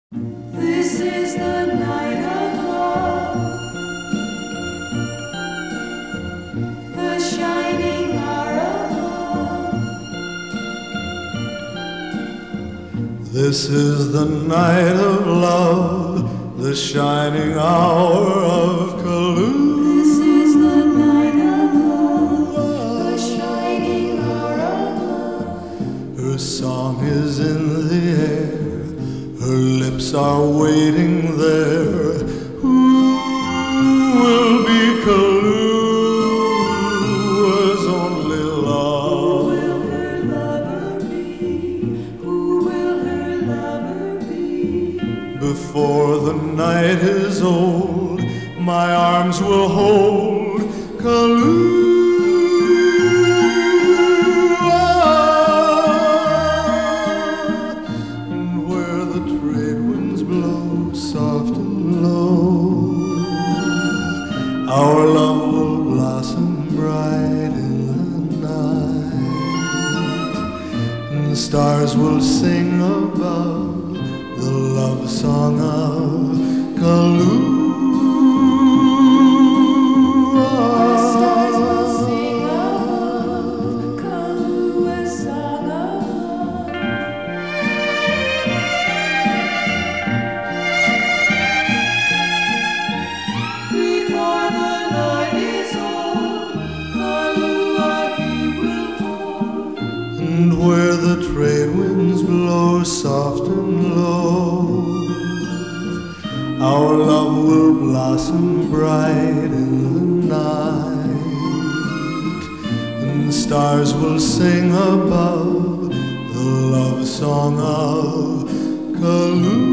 This is the night of love, the shining hour of love. This is the night of love, the shining hour of Kaloo. This is the night of love, the shining hour of love. Her song is in the air, her lips are waiting there. Who will be Kalua's only love? Who will her lover be? Who will her lover be? Before the night is old, my arms will hold Kalua. And where the trade winds blow soft and low, our love will blossom bright in the night, and the stars will sing above the love song of Kalua. The stars will sing of Kalua's song of love. Before the night is old, Kalua he will hold. And where the trade winds blow soft and low, our love will blossom bright in the night, and the stars will sing above the love song of Kalua.